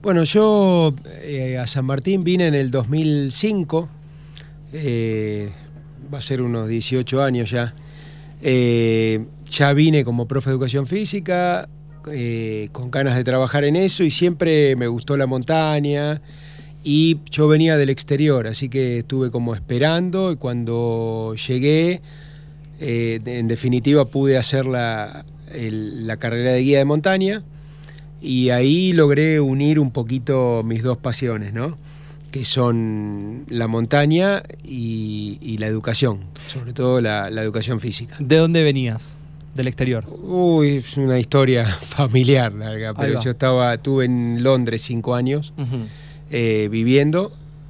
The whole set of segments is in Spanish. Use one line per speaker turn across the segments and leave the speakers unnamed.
Bueno, yo a San Martín vine en el 2005, va a ser unos 18 años ya. Ya vine como profe de educación física, con ganas de trabajar en eso, y siempre me gustó la montaña, y yo venía del exterior, así que estuve como esperando, y cuando llegué, en definitiva pude hacer la carrera de guía de montaña, y ahí logré unir un poquito mis dos pasiones, ¿no? Que son la montaña y la educación, sobre todo la educación física.
¿De dónde venías? ¿Del exterior?
Uy, es una historia familiar larga, pero yo estuve en Londres 5 años viviendo,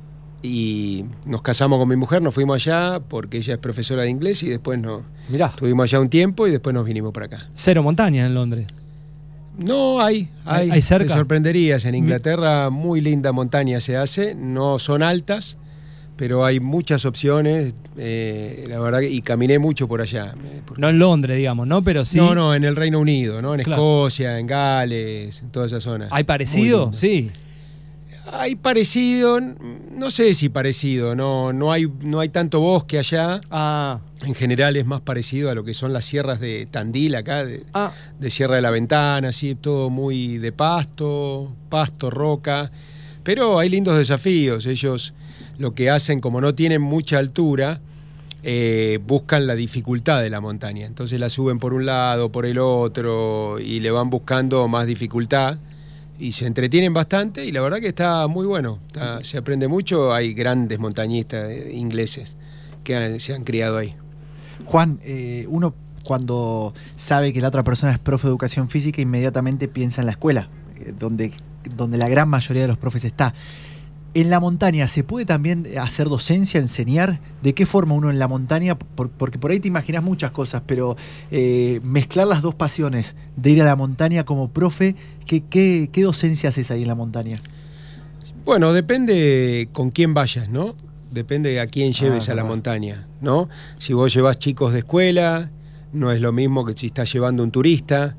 y nos casamos con mi mujer, nos fuimos allá porque ella es profesora de inglés, y después estuvimos allá un tiempo y después nos vinimos para acá.
¿Cero montaña en Londres?
No, hay
cerca.
Te sorprenderías, en Inglaterra muy linda montaña se hace, no son altas, pero hay muchas opciones, la verdad, y caminé mucho por allá.
No en Londres, digamos, ¿no? Pero sí.
No, en el Reino Unido, ¿no? En Escocia, en Gales, en toda esa zona.
¿Hay parecido? Sí.
Hay parecido, no sé si parecido, no hay tanto bosque allá. En general es más parecido a lo que son las sierras de Tandil acá, de Sierra de la Ventana, así, todo muy de pasto, roca. Pero hay lindos desafíos. Ellos lo que hacen, como no tienen mucha altura, buscan la dificultad de la montaña. Entonces la suben por un lado, por el otro, y le van buscando más dificultad. Y se entretienen bastante, y la verdad que está muy bueno. Se aprende mucho. Hay grandes montañistas ingleses que se han criado ahí.
Juan, uno cuando sabe que la otra persona es profe de educación física, inmediatamente piensa en la escuela, donde la gran mayoría de los profes está. ¿En la montaña se puede también hacer docencia, enseñar? ¿De qué forma uno en la montaña? Porque por ahí te imaginas muchas cosas, pero mezclar las dos pasiones de ir a la montaña como profe, ¿qué docencia haces ahí en la montaña?
Bueno, depende con quién vayas, ¿no? Depende a quién lleves a la montaña, ¿no? Si vos llevas chicos de escuela, no es lo mismo que si estás llevando un turista,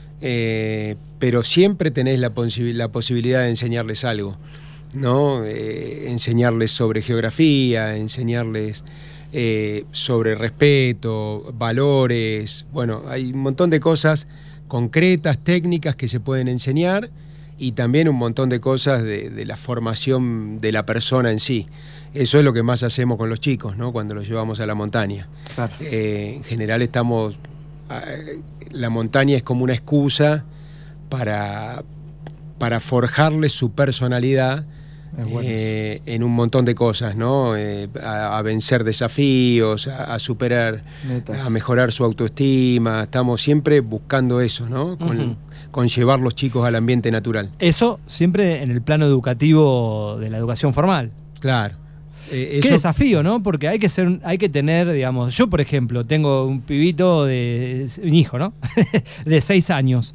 pero siempre tenés la posibilidad de enseñarles algo, ¿no? Enseñarles sobre geografía, enseñarles sobre respeto, valores. Bueno, hay un montón de cosas concretas, técnicas que se pueden enseñar, y también un montón de cosas de la formación de la persona en sí. Eso es lo que más hacemos con los chicos, ¿no? Cuando los llevamos a la montaña.
Claro.
En general la montaña es como una excusa para forjarles su personalidad en un montón de cosas, ¿no? A vencer desafíos, a superar, metas, a mejorar su autoestima. Estamos siempre buscando eso, ¿no? Con llevar los chicos al ambiente natural.
Eso siempre en el plano educativo de la educación formal.
Claro.
Qué desafío, ¿no? Porque hay que tener, digamos, yo por ejemplo tengo un pibito un hijo, ¿no? de 6 años.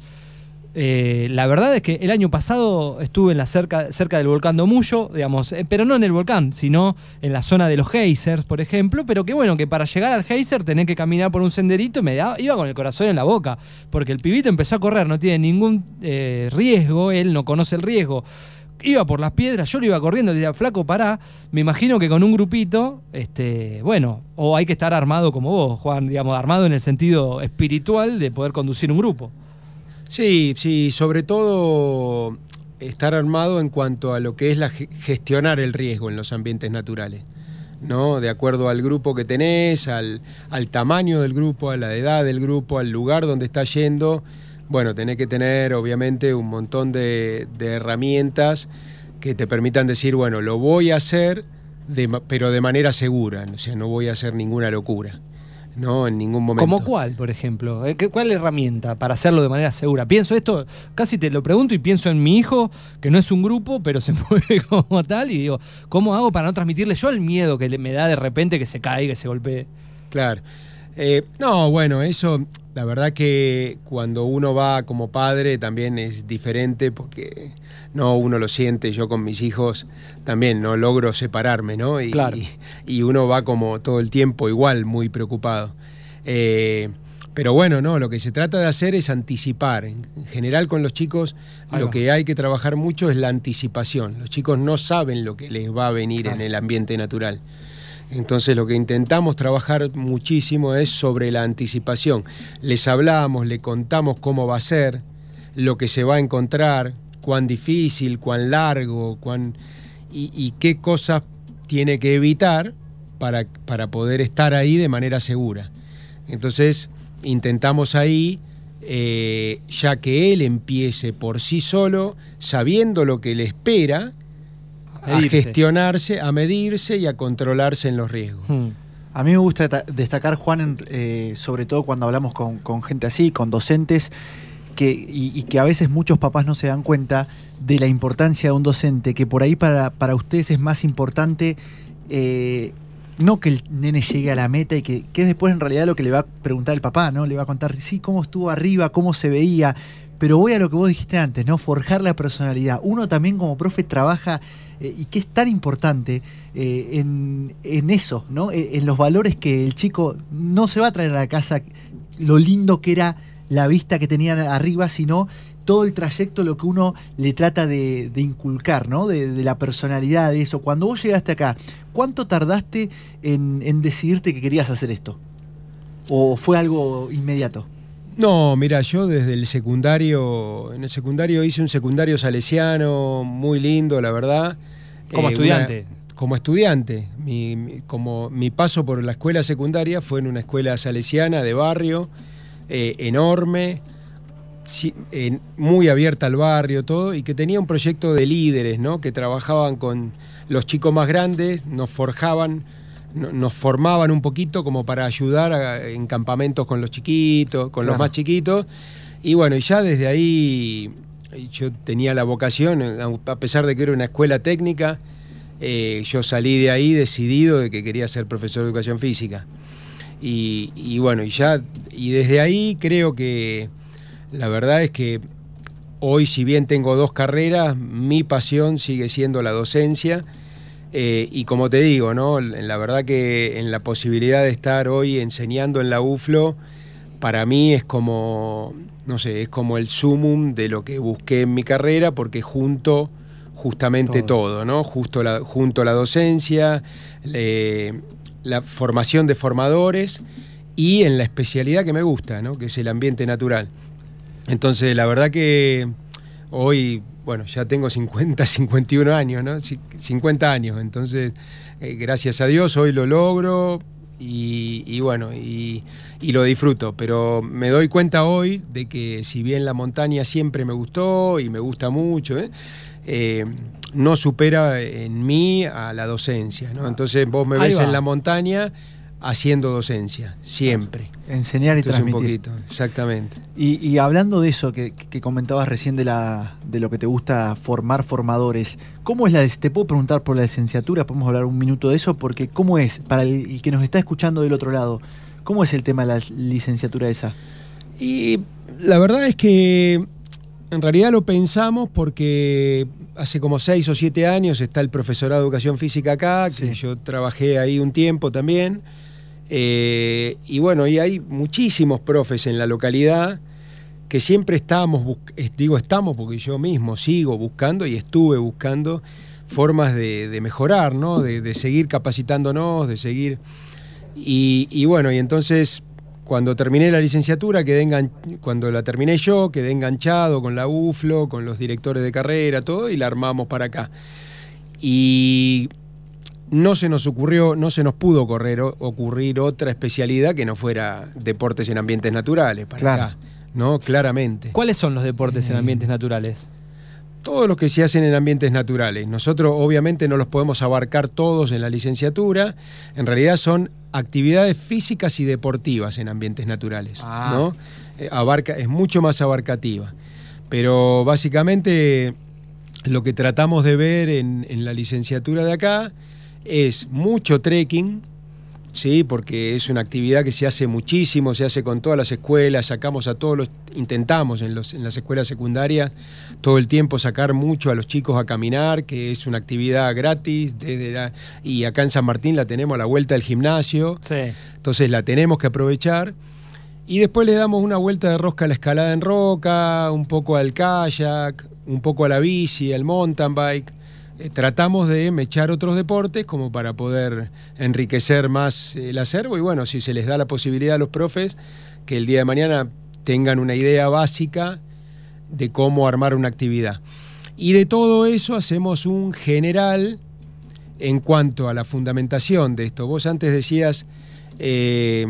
La verdad es que el año pasado estuve cerca del volcán Domullo, digamos, pero no en el volcán, sino en la zona de los geysers, por ejemplo, pero que bueno, que para llegar al geyser tenés que caminar por un senderito, iba con el corazón en la boca, porque el pibito empezó a correr, no tiene ningún riesgo, él no conoce el riesgo. Iba por las piedras, yo lo iba corriendo, le decía, flaco, pará. Me imagino que con un grupito, bueno, o hay que estar armado como vos, Juan, digamos, armado en el sentido espiritual de poder conducir un grupo.
Sí, sobre todo estar armado en cuanto a lo que es gestionar el riesgo en los ambientes naturales, ¿no? De acuerdo al grupo que tenés, al tamaño del grupo, a la edad del grupo, al lugar donde estás yendo. Bueno, tenés que tener obviamente un montón de herramientas que te permitan decir, bueno, lo voy a hacer, pero de manera segura, o sea, no voy a hacer ninguna locura, no, en ningún momento.
¿Cómo cuál, por ejemplo? ¿Cuál herramienta para hacerlo de manera segura? Pienso esto, casi te lo pregunto y pienso en mi hijo, que no es un grupo, pero se mueve como tal, y digo, ¿cómo hago para no transmitirle yo el miedo que me da de repente que se caiga, que se golpee?
Claro. No, bueno, eso, la verdad que cuando uno va como padre también es diferente, porque no, uno lo siente. Yo con mis hijos también no logro separarme, ¿no? Y uno va como todo el tiempo igual, muy preocupado. Pero bueno, no, lo que se trata de hacer es anticipar. En general con los chicos lo que hay que trabajar mucho es la anticipación. Los chicos no saben lo que les va a venir en el ambiente natural. Entonces lo que intentamos trabajar muchísimo es sobre la anticipación. Les hablamos, le contamos cómo va a ser, lo que se va a encontrar, cuán difícil, cuán largo, y qué cosas tiene que evitar para poder estar ahí de manera segura. Entonces intentamos ahí, ya que él empiece por sí solo, sabiendo lo que le espera, a gestionarse, a medirse y a controlarse en los riesgos.
A mí me gusta destacar, Juan, sobre todo cuando hablamos con gente así, con docentes, y que a veces muchos papás no se dan cuenta de la importancia de un docente, que por ahí para ustedes es más importante no que el nene llegue a la meta y que es después en realidad lo que le va a preguntar el papá, ¿no? Le va a contar, sí, cómo estuvo arriba, cómo se veía, pero voy a lo que vos dijiste antes, ¿no? Forjar la personalidad. Uno también como profe trabaja, y que es tan importante en eso, ¿no? En los valores que el chico no se va a traer a la casa, lo lindo que era la vista que tenían arriba, sino todo el trayecto, lo que uno le trata de inculcar, ¿no? De la personalidad, de eso. Cuando vos llegaste acá, ¿cuánto tardaste en decidirte que querías hacer esto? ¿O fue algo inmediato?
No, mira, yo desde el secundario, en el secundario hice un secundario salesiano muy lindo, la verdad.
¿Como estudiante?
Como estudiante. Mi paso por la escuela secundaria fue en una escuela salesiana de barrio, enorme, muy abierta al barrio, todo, y que tenía un proyecto de líderes, ¿no? Que trabajaban con los chicos más grandes, nos formaban un poquito como para ayudar en campamentos con los chiquitos, con los más chiquitos. Y bueno, ya desde ahí yo tenía la vocación, a pesar de que era una escuela técnica, yo salí de ahí decidido de que quería ser profesor de educación física. Y bueno, y desde ahí creo que la verdad es que hoy, si bien tengo 2 carreras, mi pasión sigue siendo la docencia. Y como te digo, ¿no? La verdad que en la posibilidad de estar hoy enseñando en la UFLO, para mí es como, no sé, es como el sumum de lo que busqué en mi carrera, porque junto justamente todo, ¿no? Junto la docencia, la formación de formadores y en la especialidad que me gusta, ¿no? Que es el ambiente natural. Entonces, la verdad que hoy, bueno, ya tengo 51 años, ¿no? 50 años, entonces, gracias a Dios, hoy lo logro y bueno, y lo disfruto, pero me doy cuenta hoy de que si bien la montaña siempre me gustó y me gusta mucho, no supera en mí a la docencia, ¿no? Entonces vos me ves en la montaña haciendo docencia, siempre.
Enseñar y transmitir.
Un poquito, exactamente.
Y hablando de eso que comentabas recién de lo que te gusta formar formadores, ¿cómo es te puedo preguntar por la licenciatura? Podemos hablar un minuto de eso, porque ¿cómo es, para el que nos está escuchando del otro lado, cómo es el tema de la licenciatura esa?
Y la verdad es que en realidad lo pensamos porque hace como 6 o 7 años está el profesorado de educación física acá, que yo trabajé ahí un tiempo también. Y bueno, y hay muchísimos profes en la localidad que siempre estamos porque yo mismo sigo buscando y estuve buscando formas de mejorar, ¿no? De seguir capacitándonos, de seguir. Y bueno, y entonces cuando terminé la licenciatura, cuando la terminé yo, quedé enganchado con la UFLO, con los directores de carrera, todo, y la armamos para acá. Y no se nos pudo ocurrir otra especialidad que no fuera deportes en ambientes naturales para acá, ¿no? Claramente.
¿Cuáles son los deportes en ambientes naturales?
Todos los que se hacen en ambientes naturales. Nosotros obviamente no los podemos abarcar todos en la licenciatura. En realidad son actividades físicas y deportivas en ambientes naturales, ¿no? Es mucho más abarcativa. Pero básicamente lo que tratamos de ver en la licenciatura de acá es mucho trekking, ¿sí? Porque es una actividad que se hace muchísimo, se hace con todas las escuelas, intentamos en las escuelas secundarias todo el tiempo sacar mucho a los chicos a caminar, que es una actividad gratis, y acá en San Martín la tenemos a la vuelta del gimnasio, entonces la tenemos que aprovechar. Y después le damos una vuelta de rosca a la escalada en roca, un poco al kayak, un poco a la bici, al mountain bike. Tratamos de mechar otros deportes como para poder enriquecer más el acervo y bueno, si se les da la posibilidad a los profes que el día de mañana tengan una idea básica de cómo armar una actividad. Y de todo eso hacemos un general en cuanto a la fundamentación de esto. Vos antes decías qué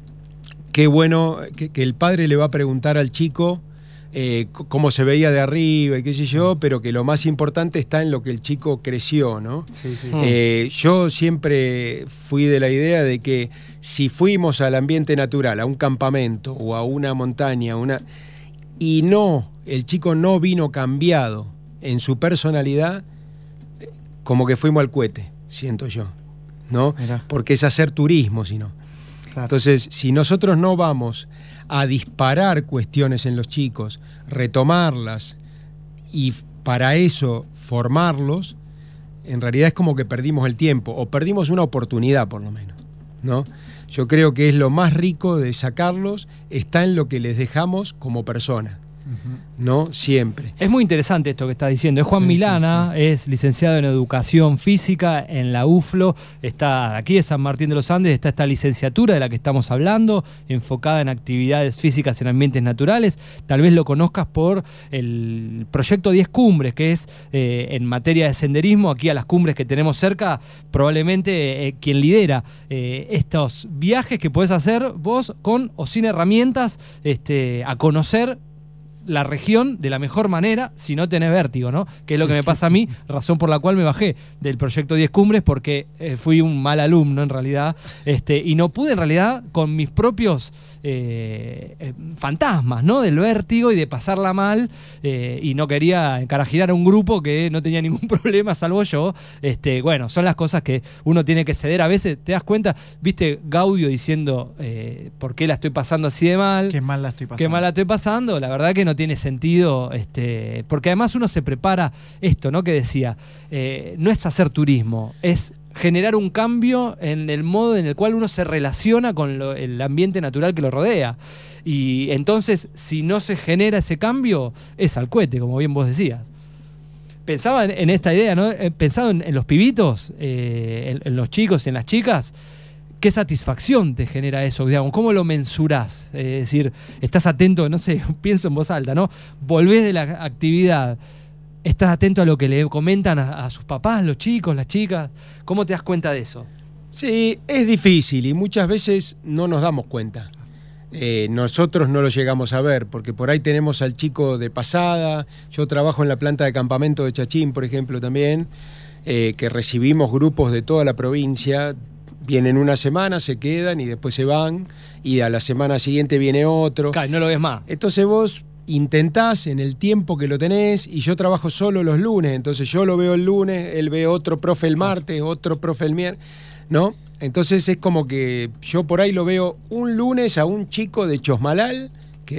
bueno que el padre le va a preguntar al chico cómo se veía de arriba y qué sé yo, pero que lo más importante está en lo que el chico creció, ¿no?
Sí, sí.
Yo siempre fui de la idea de que si fuimos al ambiente natural, a un campamento o a una montaña, y el chico no vino cambiado en su personalidad, como que fuimos al cohete, siento yo, ¿no? Mirá. Porque es hacer turismo, si no. Claro. Entonces, si nosotros no vamos a disparar cuestiones en los chicos, retomarlas y para eso formarlos, en realidad es como que perdimos el tiempo o perdimos una oportunidad por lo menos, ¿no? Yo creo que es lo más rico de sacarlos, está en lo que les dejamos como persona. ¿No? Siempre.
Es muy interesante esto que estás diciendo. Es Juan Milana, es licenciado en Educación Física en la UFLO, está aquí de San Martín de los Andes, está esta licenciatura de la que estamos hablando, enfocada en actividades físicas en ambientes naturales. Tal vez lo conozcas por el proyecto 10 Cumbres, que es en materia de senderismo, aquí a las cumbres que tenemos cerca, probablemente quien lidera estos viajes que podés hacer vos con o sin herramientas, a conocer la región de la mejor manera si no tenés vértigo, ¿no? Que es lo que me pasa a mí, razón por la cual me bajé del proyecto 10 Cumbres, porque fui un mal alumno en realidad, y no pude en realidad con mis propios fantasmas, ¿no? Del vértigo y de pasarla mal, y no quería encarajinar a un grupo que no tenía ningún problema salvo yo. Bueno, son las cosas que uno tiene que ceder a veces. ¿Te das cuenta? ¿Viste Gaudio diciendo por qué la estoy pasando así de mal?
Qué mal la estoy pasando.
Qué mal la estoy pasando. La verdad que no tiene sentido, porque además uno se prepara esto, ¿no? Que decía, no es hacer turismo, es generar un cambio en el modo en el cual uno se relaciona con el ambiente natural que lo rodea. Y entonces, si no se genera ese cambio, es al cohete, como bien vos decías. Pensaba en esta idea, ¿no? He pensado en los pibitos, en los chicos y en las chicas. ¿Qué satisfacción te genera eso? Digamos, ¿cómo lo mensurás? Es decir, estás atento, no sé, pienso en voz alta, ¿no? Volvés de la actividad, estás atento a lo que le comentan a sus papás, los chicos, las chicas. ¿Cómo te das cuenta de eso?
Sí, es difícil y muchas veces no nos damos cuenta. Nosotros no lo llegamos a ver, porque por ahí tenemos al chico de pasada. Yo trabajo en la planta de campamento de Chachín, por ejemplo, también, que recibimos grupos de toda la provincia. Vienen una semana, se quedan y después se van, y a la semana siguiente viene otro.
Claro, no lo ves más.
Entonces vos intentás en el tiempo que lo tenés, y yo trabajo solo los lunes, entonces yo lo veo el lunes, él ve otro profe el martes, otro profe el miércoles, ¿no? Entonces es como que yo por ahí lo veo un lunes a un chico de Chosmalal,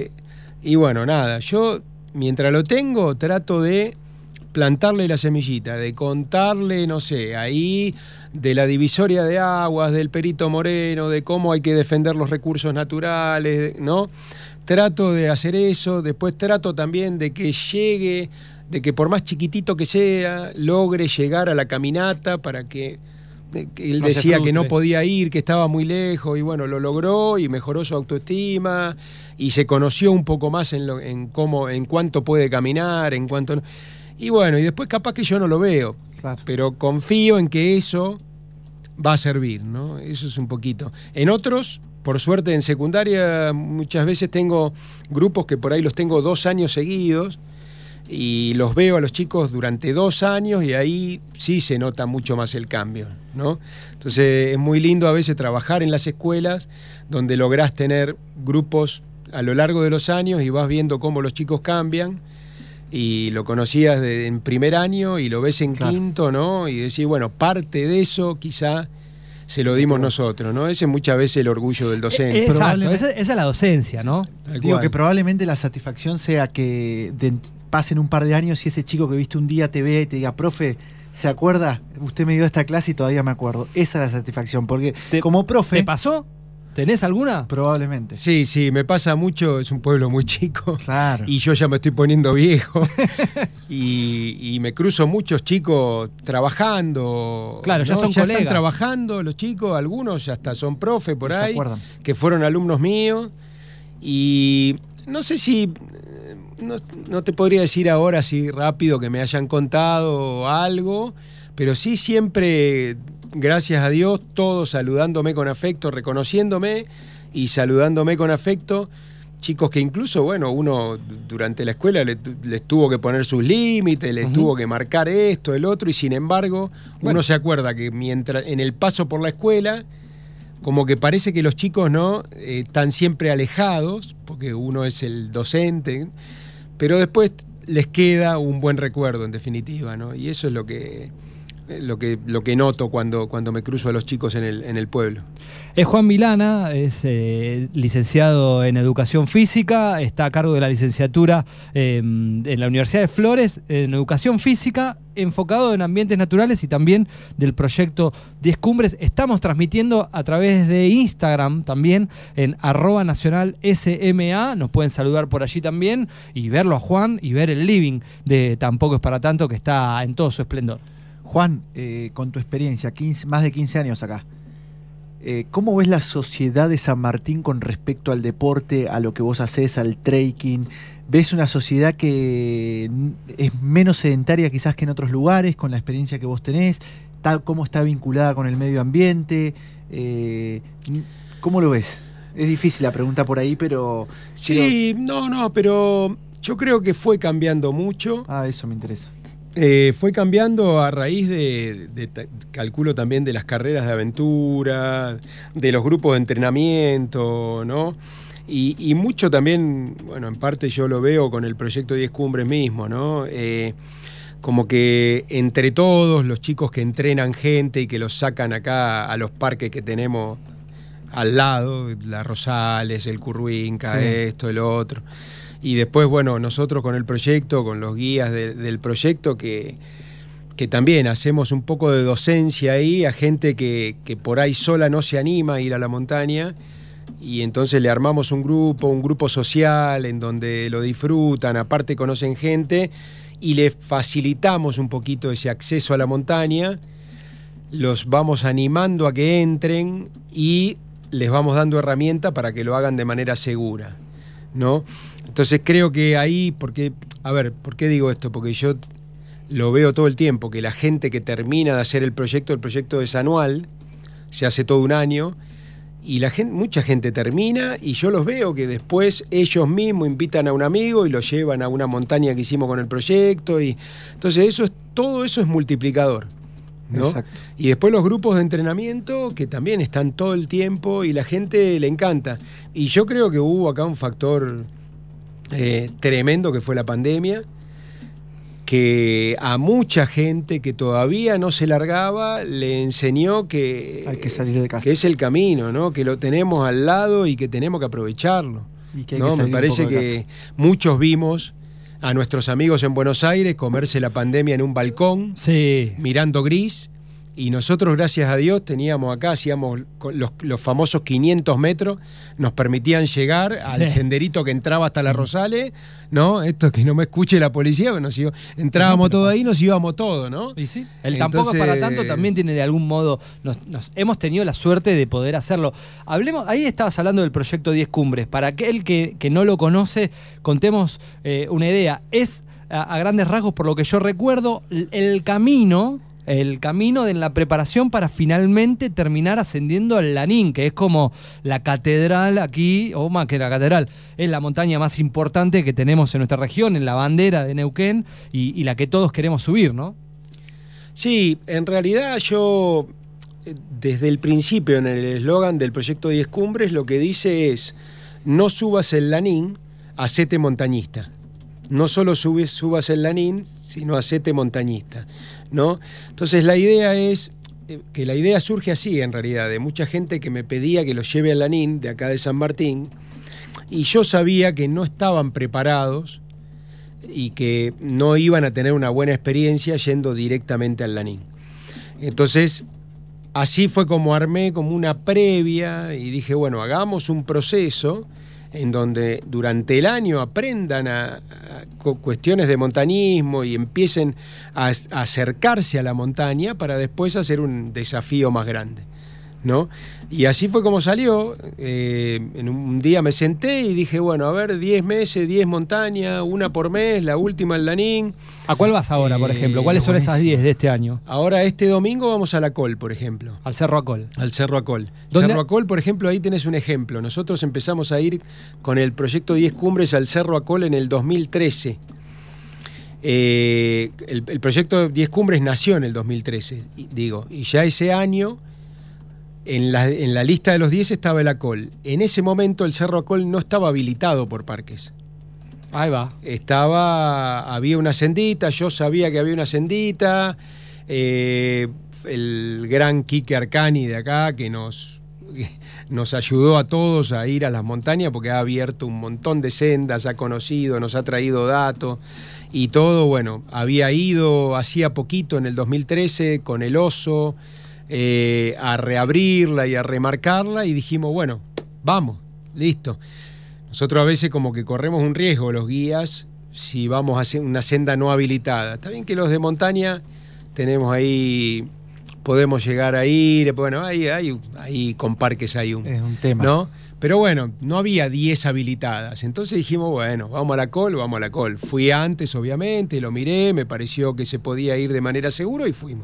y bueno, nada, yo mientras lo tengo trato de plantarle la semillita, de contarle, no sé, ahí de la divisoria de aguas, del Perito Moreno, de cómo hay que defender los recursos naturales, ¿no? Trato de hacer eso, después trato también de que llegue, de que por más chiquitito que sea, logre llegar a la caminata para que él decía que no podía ir, que estaba muy lejos, y bueno, lo logró y mejoró su autoestima y se conoció un poco más en cuánto puede caminar, en cuánto no. Y bueno, y después capaz que yo no lo veo, claro, pero confío en que eso va a servir, ¿no? Eso es un poquito. En otros, por suerte en secundaria, muchas veces tengo grupos que por ahí los tengo 2 años seguidos y los veo a los chicos durante 2 años y ahí sí se nota mucho más el cambio, ¿no? Entonces es muy lindo a veces trabajar en las escuelas donde lográs tener grupos a lo largo de los años y vas viendo cómo los chicos cambian. Y lo conocías en primer año y lo ves en quinto, ¿no? Y decís, bueno, parte de eso quizá se lo dimos nosotros, ¿no? Ese es muchas veces el orgullo del docente.
Exacto, esa es la docencia, ¿no?
Digo que probablemente la satisfacción sea que pasen un par de años y ese chico que viste un día te vea y te diga, profe, ¿se acuerda? Usted me dio esta clase y todavía me acuerdo. Esa es la satisfacción, porque como profe...
¿Te pasó? ¿Tenés alguna?
Probablemente.
Sí, me pasa mucho, es un pueblo muy chico.
Claro.
Y yo ya me estoy poniendo viejo. y me cruzo muchos chicos trabajando.
Claro, ya son colegas.
Están trabajando los chicos, algunos ya hasta son profe por ahí.
¿Se acuerdan?
Que fueron alumnos míos. Y no sé si... No te podría decir ahora así rápido que me hayan contado algo, pero sí siempre, gracias a Dios, todos saludándome con afecto, reconociéndome y saludándome con afecto. Chicos que incluso, bueno, uno durante la escuela les tuvo que poner sus límites, les tuvo que marcar esto, el otro, y sin embargo, uno se acuerda que mientras en el paso por la escuela, como que parece que los chicos no están siempre alejados, porque uno es el docente, pero después les queda un buen recuerdo, en definitiva, ¿no? Y eso es lo que noto cuando me cruzo a los chicos en el pueblo.
Es Juan Milana, es licenciado en Educación Física, está a cargo de la licenciatura en la Universidad de Flores, en Educación Física, enfocado en ambientes naturales y también del proyecto 10 Cumbres. Estamos transmitiendo a través de Instagram también, en @nacionalsma. Nos pueden saludar por allí también y verlo a Juan y ver el living de Tampoco es para tanto, que está en todo su esplendor.
Juan, con tu experiencia, más de 15 años acá, ¿cómo ves la sociedad de San Martín con respecto al deporte, a lo que vos hacés, al trekking? ¿Ves una sociedad que es menos sedentaria quizás que en otros lugares, con la experiencia que vos tenés? ¿Cómo está vinculada con el medio ambiente? ¿Cómo lo ves? Es difícil la pregunta por ahí, pero...
Sí, pero yo creo que fue cambiando mucho.
Eso me interesa.
Fue cambiando a raíz calculo también de las carreras de aventura, de los grupos de entrenamiento, ¿no? Y mucho también, bueno, en parte yo lo veo con el proyecto 10 Cumbres mismo, ¿no? Como que entre todos los chicos que entrenan gente y que los sacan acá a los parques que tenemos al lado, la Rosales, el Curruinca, esto, el otro... Y después, bueno, nosotros con el proyecto, con los guías del proyecto, que también hacemos un poco de docencia ahí a gente que por ahí sola no se anima a ir a la montaña, y entonces le armamos un grupo social en donde lo disfrutan, aparte conocen gente, y les facilitamos un poquito ese acceso a la montaña, los vamos animando a que entren y les vamos dando herramientas para que lo hagan de manera segura, ¿no? Entonces creo que ahí, ¿por qué digo esto? Porque yo lo veo todo el tiempo, que la gente que termina de hacer el proyecto es anual, se hace todo un año, y mucha gente termina, y yo los veo que después ellos mismos invitan a un amigo y lo llevan a una montaña que hicimos con el proyecto, y entonces todo eso es multiplicador, ¿no? Exacto. Y después los grupos de entrenamiento que también están todo el tiempo y la gente le encanta. Y yo creo que hubo acá un factor tremendo que fue la pandemia, que a mucha gente que todavía no se largaba le enseñó que
hay que salir de casa,
que es el camino, ¿no? Que lo tenemos al lado y que tenemos que aprovecharlo.
Y que hay que salir
me parece que muchos vimos a nuestros amigos en Buenos Aires comerse la pandemia en un balcón, mirando gris, y nosotros, gracias a Dios, teníamos acá, hacíamos los famosos 500 metros, nos permitían llegar al senderito que entraba hasta las Rosales, ¿no? Esto que no me escuche la policía, entrábamos todo ahí, nos íbamos todos, ¿no?
Y sí, Tampoco es para tanto también tiene de algún modo, nos hemos tenido la suerte de poder hacerlo. Ahí estabas hablando del proyecto 10 Cumbres. Para aquel que no lo conoce, contemos una idea. Es, a grandes rasgos, por lo que yo recuerdo, el camino de la preparación para finalmente terminar ascendiendo al Lanín, que es como la catedral aquí, o más que la catedral, es la montaña más importante que tenemos en nuestra región, en la bandera de Neuquén, y la que todos queremos subir, ¿no?
Sí, en realidad yo, desde el principio, en el eslogan del proyecto 10 Cumbres, lo que dice es: no subas el Lanín, hacete montañista. No solo subas el Lanín, sino hacete montañista, ¿no? Entonces la idea surge así, en realidad, de mucha gente que me pedía que lo lleve al Lanín, de acá de San Martín, y yo sabía que no estaban preparados y que no iban a tener una buena experiencia yendo directamente al Lanín. Entonces así fue como armé como una previa y dije, bueno, hagamos un proceso en donde durante el año aprendan a cuestiones de montañismo y empiecen a acercarse a la montaña para después hacer un desafío más grande, ¿no? Y así fue como salió. En un día me senté y dije, bueno, a ver, 10 meses, 10 montañas, una por mes, la última el Lanín.
¿A cuál vas ahora, por ejemplo? ¿Cuáles son esas 10 de este año?
Ahora este domingo vamos a la Col, por ejemplo.
Al Cerro Acol.
Al Cerro Acol.
¿Dónde?
Cerro Acol, por ejemplo, ahí tenés un ejemplo. Nosotros empezamos a ir con el proyecto 10 Cumbres al Cerro Acol en el 2013. El proyecto 10 Cumbres nació en el 2013, y ya ese año en la lista de los 10 estaba el Acol. En ese momento el Cerro Acol no estaba habilitado por parques.
Ahí va.
Había una sendita, yo sabía que había una sendita, el gran Quique Arcani de acá, que nos ayudó a todos a ir a las montañas porque ha abierto un montón de sendas, ha conocido, nos ha traído datos y todo. Bueno, había ido hacía poquito en el 2013 con el Oso a reabrirla y a remarcarla y dijimos, bueno, vamos, listo. Nosotros a veces como que corremos un riesgo los guías si vamos a hacer una senda no habilitada. Está bien que los de montaña tenemos ahí, podemos llegar a ir, bueno, ahí con parques hay un
tema,
¿no? Pero bueno, no había 10 habilitadas. Entonces dijimos, bueno, vamos a la Col. Fui antes, obviamente, lo miré, me pareció que se podía ir de manera segura y fuimos.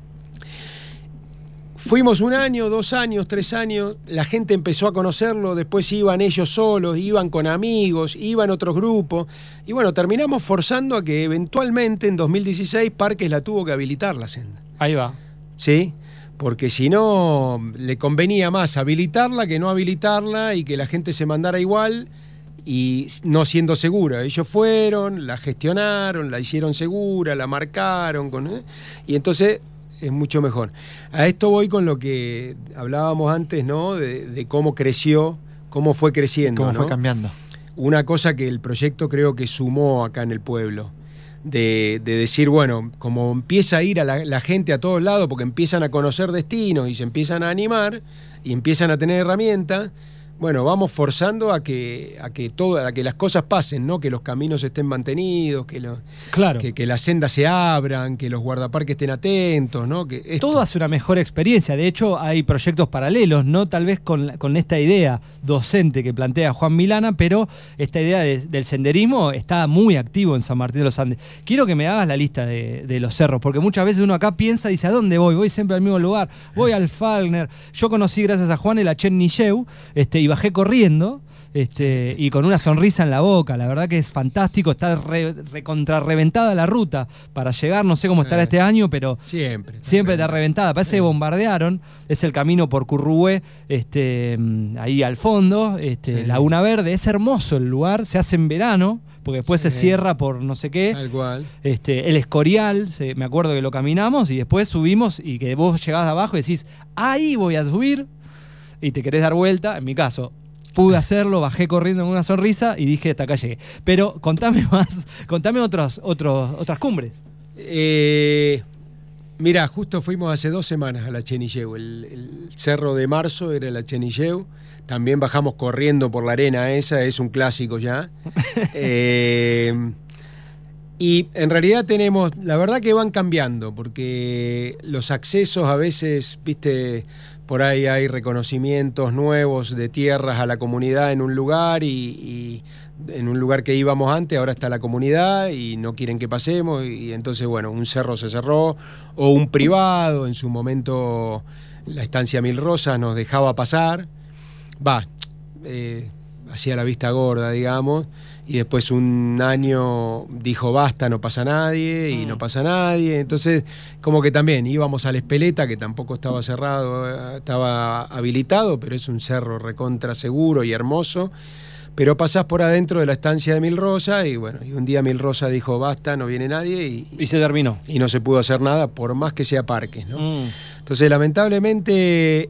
Fuimos 1 año, 2 años, 3 años, la gente empezó a conocerlo, después iban ellos solos, iban con amigos, iban otros grupos, y bueno, terminamos forzando a que eventualmente en 2016 Parques la tuvo que habilitar la senda.
Ahí va.
¿Sí? Porque si no, le convenía más habilitarla que no habilitarla y que la gente se mandara igual y no siendo segura. Ellos fueron, la gestionaron, la hicieron segura, la marcaron, y entonces es mucho mejor. A esto voy con lo que hablábamos antes, ¿no? De cómo creció, cómo fue creciendo,
cómo
¿no?
fue cambiando.
Una cosa que el proyecto creo que sumó acá en el pueblo, de decir, bueno, como empieza a ir a la gente a todos lados, porque empiezan a conocer destinos y se empiezan a animar y empiezan a tener herramientas, bueno, vamos forzando a que las cosas pasen, ¿no? Que los caminos estén mantenidos,
claro,
que las sendas se abran, que los guardaparques estén atentos, ¿no?
Todo hace una mejor experiencia. De hecho, hay proyectos paralelos, no tal vez con esta idea docente que plantea Juan Milana, pero esta idea del senderismo está muy activo en San Martín de los Andes. Quiero que me hagas la lista de los cerros, porque muchas veces uno acá piensa y dice, ¿a dónde voy? Voy siempre al mismo lugar, voy al Falkner. Yo conocí, gracias a Juan, el Achen Nilleu, y bajé corriendo y con una sonrisa en la boca. La verdad que es fantástico, está recontrarreventada la ruta para llegar, no sé cómo estará este año, pero siempre está reventada. Parece que bombardearon. Es el camino por Currué, ahí al fondo, Laguna Verde. Es hermoso el lugar, se hace en verano, porque después se cierra por no sé qué.
Tal cual.
El Escorial, me acuerdo que lo caminamos y después subimos y que vos llegás de abajo y decís, ahí voy a subir, y te querés dar vuelta. En mi caso, pude hacerlo, bajé corriendo con una sonrisa y dije, hasta acá llegué. Pero contame más, contame otras cumbres.
Mirá, justo fuimos hace 2 semanas a la Achen Nilleu. El cerro de marzo era la Achen Nilleu. También bajamos corriendo por la arena esa, es un clásico ya. Y en realidad la verdad que van cambiando, porque los accesos a veces, viste, por ahí hay reconocimientos nuevos de tierras a la comunidad en un lugar y en un lugar que íbamos antes, ahora está la comunidad y no quieren que pasemos y entonces, bueno, un cerro se cerró o un privado, en su momento la estancia Mil Rosas nos dejaba pasar, hacía la vista gorda, digamos, y después un año dijo basta, no pasa nadie y no pasa nadie. Entonces como que también íbamos a la Espeleta, que tampoco estaba cerrado, estaba habilitado, pero es un cerro recontra seguro y hermoso, pero pasás por adentro de la estancia de Mil Rosas y bueno, y un día Mil Rosas dijo basta, no viene nadie
y se terminó
y no se pudo hacer nada por más que sea parques, ¿no? Entonces lamentablemente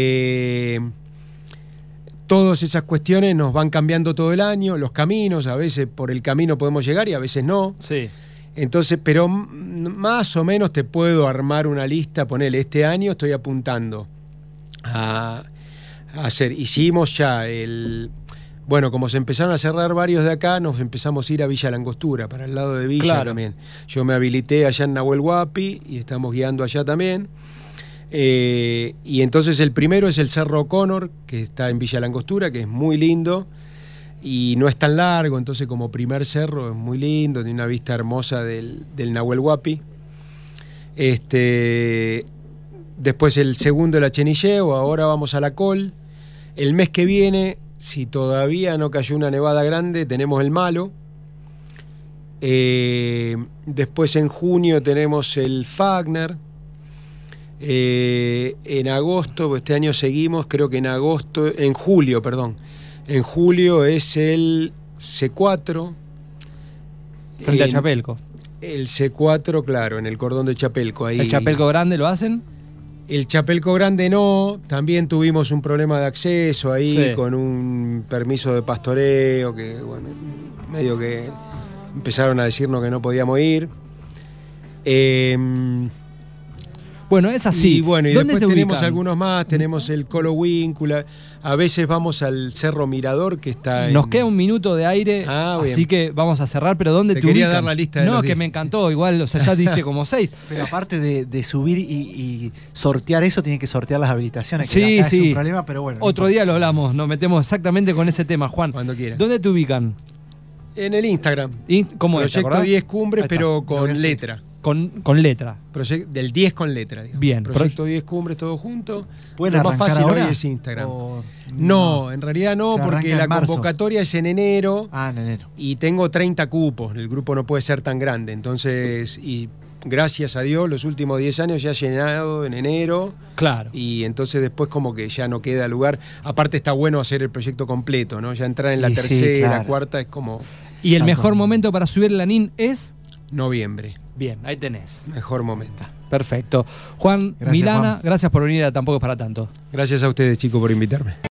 todas esas cuestiones nos van cambiando todo el año, los caminos, a veces por el camino podemos llegar y a veces no.
Sí.
Entonces, pero más o menos te puedo armar una lista, ponele, este año estoy apuntando a hacer, hicimos ya bueno, como se empezaron a cerrar varios de acá, nos empezamos a ir a Villa Langostura, para el lado de Villa también. Yo me habilité allá en Nahuel Huapi y estamos guiando allá también. Y entonces el primero es el Cerro O'Connor, que está en Villa Langostura, que es muy lindo y no es tan largo, entonces como primer cerro es muy lindo, tiene una vista hermosa del Nahuel Huapi. Después el segundo, el Achenilleo, ahora vamos a la Col. El mes que viene, si todavía no cayó una nevada grande, tenemos el Malo. Después en junio tenemos el Fagner. En agosto, este año seguimos, creo que en julio es el C4.
Frente a Chapelco.
El C4, claro, en el cordón de Chapelco. Ahí.
¿El Chapelco Grande lo hacen?
El Chapelco Grande no, también tuvimos un problema de acceso ahí con un permiso de pastoreo que, bueno, medio que empezaron a decirnos que no podíamos ir.
Bueno, es así.
Y bueno, y después tenemos algunos más, tenemos el Colo Víncula, a veces vamos al Cerro Mirador que está
Nos queda un minuto de aire, así que vamos a cerrar, pero ¿dónde te
quería
ubican?
Dar la lista de los
que días. Me encantó, igual, o sea, ya diste como 6.
Pero aparte de subir y sortear eso, tiene que sortear las habilitaciones,
sí,
que acá
sí.
es un problema, pero bueno.
Otro día lo hablamos, nos metemos exactamente con ese tema, Juan.
Cuando quieras.
¿Dónde te ubican?
En el Instagram.
¿Cómo es?
Proyecto 10 Cumbres, pero con letra.
Con letra.
Del 10 con letra, digamos.
Bien.
Proyecto 10 Cumbres, todo junto.
¿Pueden
Lo más
arrancar
fácil
ahora?
hoy es Instagram. No, en realidad no, porque la convocatoria es en enero.
En enero.
Y tengo 30 cupos. El grupo no puede ser tan grande. Entonces, y gracias a Dios, los últimos 10 años ya he llenado en enero.
Claro.
Y entonces después como que ya no queda lugar. Aparte está bueno hacer el proyecto completo, ¿no? Ya entrar en la tercera, cuarta es como...
¿Y el mejor momento para subir la NIN es?
Noviembre.
Bien, ahí tenés.
Mejor momento.
Perfecto. Juan, gracias, Milana, Juan. Gracias por venir a Tampoco es para tanto.
Gracias a ustedes, chicos, por invitarme.